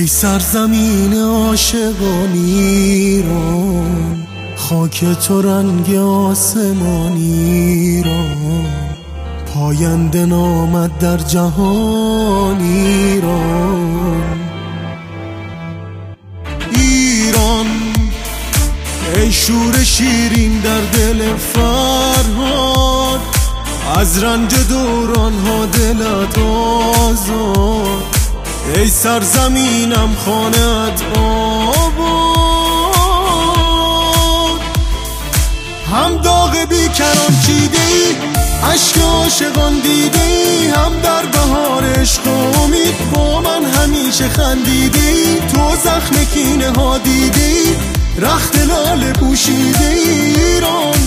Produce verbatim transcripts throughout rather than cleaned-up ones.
ای سرزمین عاشقان ایران، خاک تو رنگ آسمان ایران، پاینده نامد در جهان ایران. ایران ای شور شیرین در دل فرهاد، از رنج دوران ها دلت آزاد. ای سرزمینم خانه‌ات آباد، هم داغ بیکران چیده ای، عشق عاشقان دیده ای، هم در بهار عشق امید با من همیشه خندیده ای. تو زخم کینه ها دیده ای، رخت لاله پوشیده ای. ایران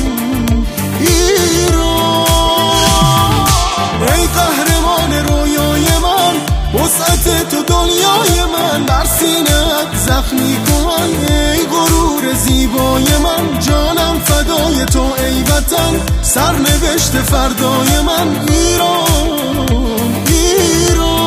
ایران ای قهرمان رویای من، وسعت تو دنیای من، در سینه‌ات زخمی کن ای غرور زیبای من. جانم فدای تو ای وطن، سرنوشت فردای من. ایران ایران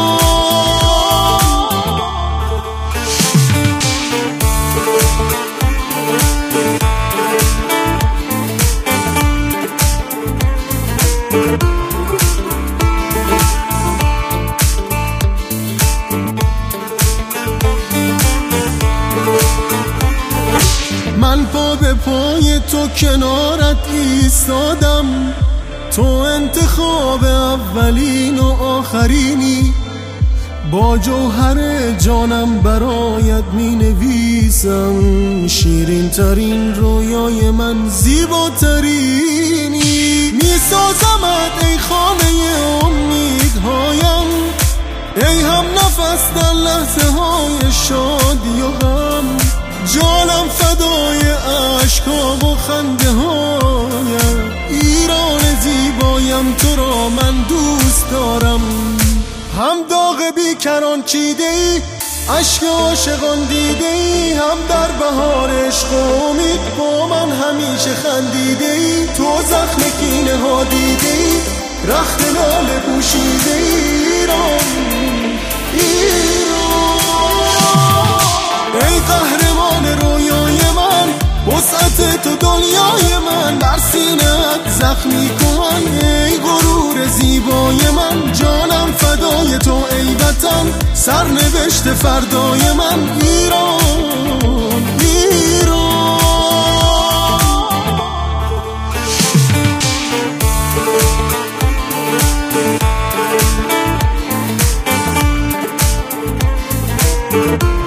من پا به پای تو کنارت ایستادم، تو انتخاب اولین و آخرینی. با جوهر جانم برایت می نویسم، شیرین ترین رویای من زیباترینی. می سازمت ای خانه امیدهایم، ای هم نفس در لحظه های شادی و غم. جانم فدای عشقا و خنده هایم، ایران زیبایم تو را من دوست دارم. هم داغ بیکران چیده ای، عشق عاشقان دیده ای، هم در بهار عشق امید با من همیشه خندیده ای. تو زخم کینه ها دیده ای، رخت لاله پوشیده ای. ایران ایران ای قهرمان رویای من، وسعت تو دنیای من، در سینه‌ات زخمی کن ای غرور زیبای من. جانم فدای تو ای وطن، سرنوشت فردای من. ایران ایران We'll be right back.